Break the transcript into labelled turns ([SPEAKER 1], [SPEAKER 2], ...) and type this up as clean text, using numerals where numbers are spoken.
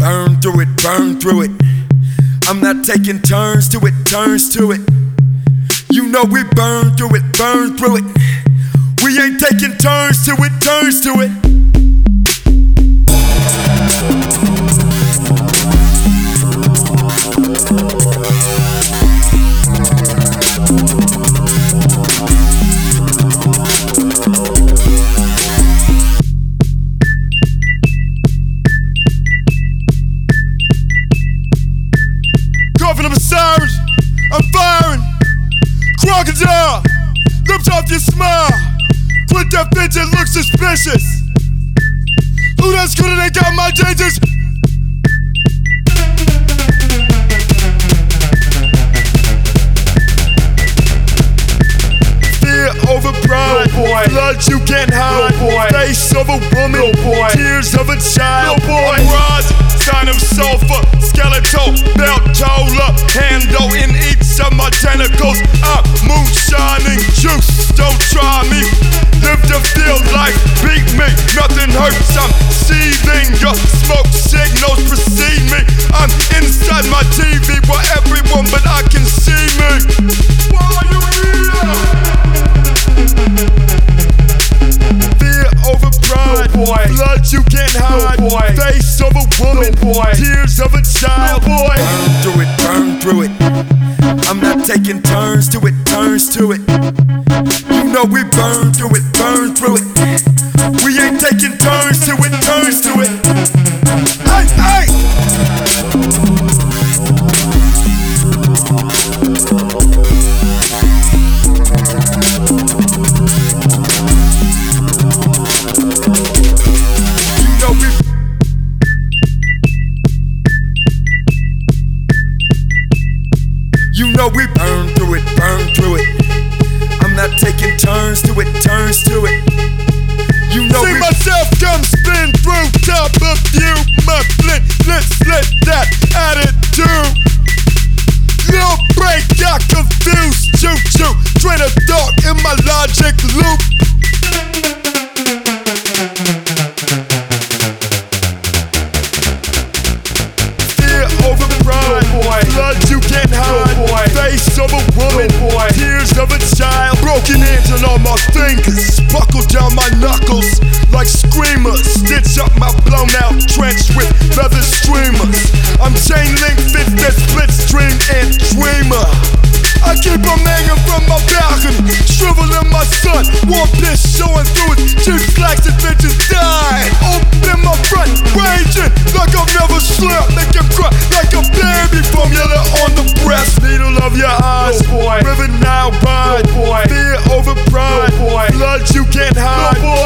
[SPEAKER 1] burn through it. I'm not taking turns to it, turns to it. You know we burn through it. We ain't taking turns to it, turns to it. Coughing up a sirens, I'm firing. Crocodile, lips off your smile. Quit that fidget, look suspicious. Who that's good and they got my dangers? Fear over pride, blood you can't hide. Face of a woman, tears of a child. I'm rising, sign of sulfur, skeletal, belt, tola, handle in each of my tentacles. I'm moonshining juice, don't try me. Live to feel life, beat me, nothing hurts. I'm seething, your smoke signals precede me. I'm inside my TV where everyone but I can see me. Why are you here? Fear over pride, blood you can't hide. Face of a woman, tears of a child. Burn through it. I'm not taking turns to it, turns to it. You know we burn through it. We ain't taking turns to it, turns to it. Hey, hey! You know we burn through it. I'm not taking turns to it, turns to it. You know see myself come spin through top of you, my flint, let's let that attitude. Little break got confused, choo-choo, train of thought in my logic loop. Fear over pride, blood you can't hide. Face of a woman, tears of a child. Broken hands on all my fingers, buckle down my knuckles like screamers. Stitch up my blown out trench with leather streamers. I'm chain link, fit that split stream and dreamer. I keep on hanging from my balcony, shriveling my sun. One piss showing through it, cheap slacks and bitches dying. Open my front, raging like I've never slept. Make him cry like a baby, formula on the breast. Needle of your eyes, river now ride. Fear over pride, blood you can't hide.